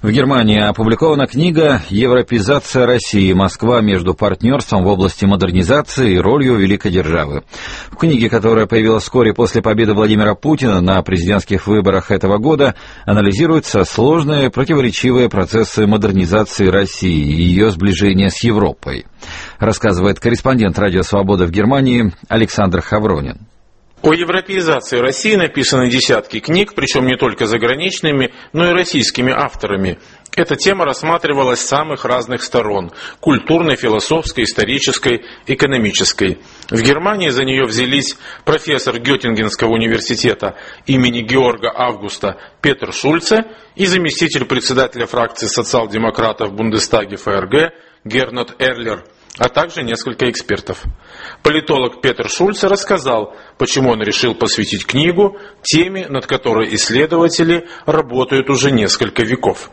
В Германии опубликована книга «Европеизация России. Москва между партнерством в области модернизации и ролью великой державы». В книге, которая появилась вскоре после победы Владимира Путина на президентских выборах этого года, анализируются сложные, противоречивые процессы модернизации России и ее сближения с Европой, рассказывает корреспондент «Радио Свобода» в Германии Александр Хавронин. О европеизации России написаны десятки книг, причем не только заграничными, но и российскими авторами. Эта тема рассматривалась с самых разных сторон – культурной, философской, исторической, экономической. В Германии за нее взялись профессор Геттингенского университета имени Георга Августа Петер Шульце и заместитель председателя фракции социал-демократов в Бундестаге ФРГ Гернот Эрлер, а также несколько экспертов. Политолог Петер Шульце рассказал, почему он решил посвятить книгу теме, над которой исследователи работают уже несколько веков.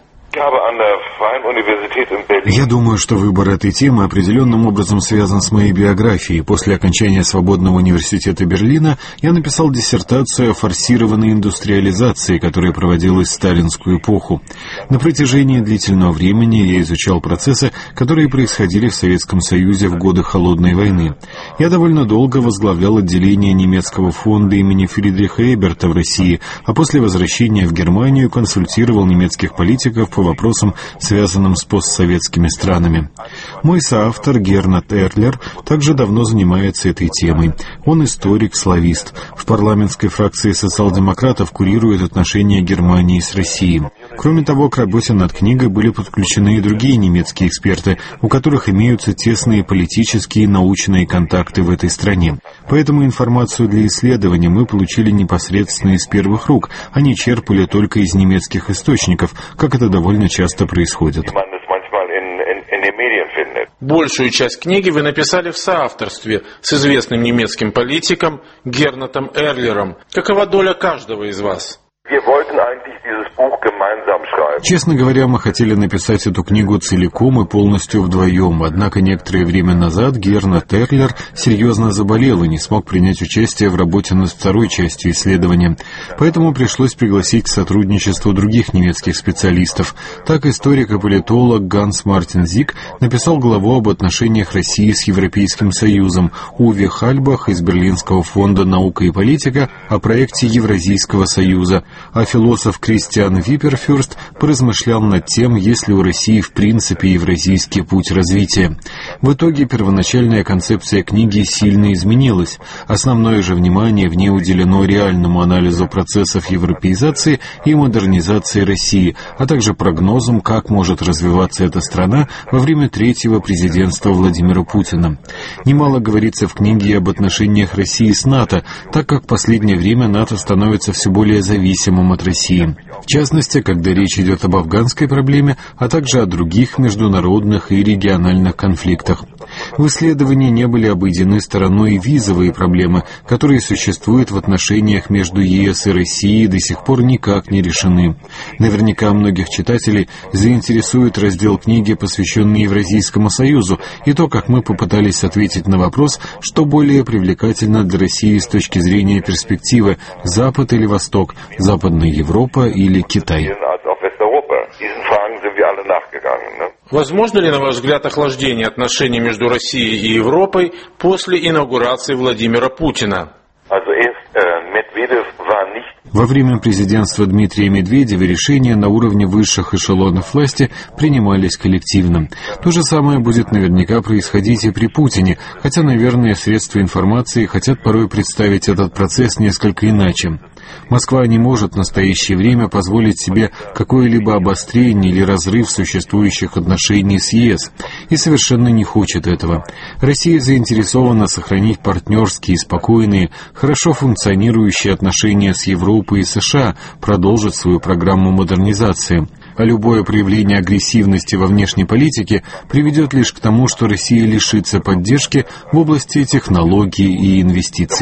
Я думаю, что выбор этой темы определенным образом связан с моей биографией. После окончания Свободного университета Берлина я написал диссертацию о форсированной индустриализации, которая проводилась в сталинскую эпоху. На протяжении длительного времени я изучал процессы, которые происходили в Советском Союзе в годы Холодной войны. Я довольно долго возглавлял отделение немецкого фонда имени Фридриха Эберта в России, а после возвращения в Германию консультировал немецких политиков по вопросам, связанным с постсоветскими странами. Мой соавтор Гернот Эрлер также давно занимается этой темой. Он историк-славист. В парламентской фракции социал-демократов курирует отношения Германии с Россией. Кроме того, к работе над книгой были подключены и другие немецкие эксперты, у которых имеются тесные политические и научные контакты в этой стране. Поэтому информацию для исследования мы получили непосредственно из первых рук, а не черпали только из немецких источников, как это довольно часто происходит. Большую часть книги вы написали в соавторстве с известным немецким политиком Гернотом Эрлером. Какова доля каждого из вас? Честно говоря, мы хотели написать эту книгу целиком и полностью вдвоем, однако некоторое время назад Гернот Эрлер серьезно заболел и не смог принять участие в работе над второй частью исследования. Поэтому пришлось пригласить к сотрудничеству других немецких специалистов. Так историк и политолог Ганс Мартин Зик написал главу об отношениях России с Европейским Союзом, Уве Хальбах из Берлинского фонда «Наука и политика» о проекте Евразийского Союза, а философ Кристиан Випперфюрст поразмышлял над тем, есть ли у России в принципе евразийский путь развития. В итоге первоначальная концепция книги сильно изменилась. Основное же внимание в ней уделено реальному анализу процессов европеизации и модернизации России, а также прогнозам, как может развиваться эта страна во время третьего президентства Владимира Путина. Немало говорится в книге об отношениях России с НАТО, так как в последнее время НАТО становится все более зависимым от России. В частности, когда речь идет об афганской проблеме, а также о других международных и региональных конфликтах. В исследовании не были обойдены стороной визовые проблемы, которые существуют в отношениях между ЕС и Россией и до сих пор никак не решены. Наверняка многих читателей заинтересует раздел книги, посвященный Евразийскому Союзу, и то, как мы попытались ответить на вопрос, что более привлекательно для России с точки зрения перспективы – Запад или Восток, Западная Европа или Китай. Возможно ли, на ваш взгляд, охлаждение отношений между Россией и Европой после инаугурации Владимира Путина? Во время президентства Дмитрия Медведева решения на уровне высших эшелонов власти принимались коллективно. То же самое будет наверняка происходить и при Путине, хотя, наверное, средства информации хотят порой представить этот процесс несколько иначе. Москва не может в настоящее время позволить себе какое-либо обострение или разрыв существующих отношений с ЕС и совершенно не хочет этого. Россия заинтересована сохранить партнерские, спокойные, хорошо функционирующие отношения с Европой и США, продолжить свою программу модернизации. А любое проявление агрессивности во внешней политике приведет лишь к тому, что Россия лишится поддержки в области технологий и инвестиций.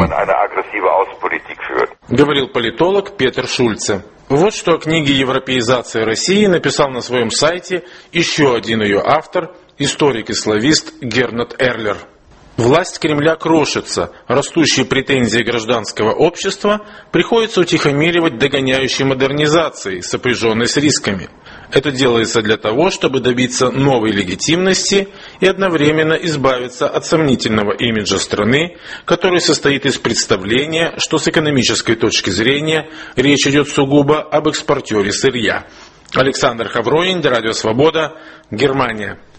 Говорил политолог Петер Шульце. Вот что о книге «Европеизация России» написал на своем сайте еще один ее автор, историк и славист Гернот Эрлер. Власть Кремля крошится, растущие претензии гражданского общества приходится утихомиривать догоняющей модернизацией, сопряженной с рисками. Это делается для того, чтобы добиться новой легитимности и одновременно избавиться от сомнительного имиджа страны, который состоит из представления, что с экономической точки зрения речь идет сугубо об экспортере сырья. Александр Хавронин, Радио Свобода, Германия.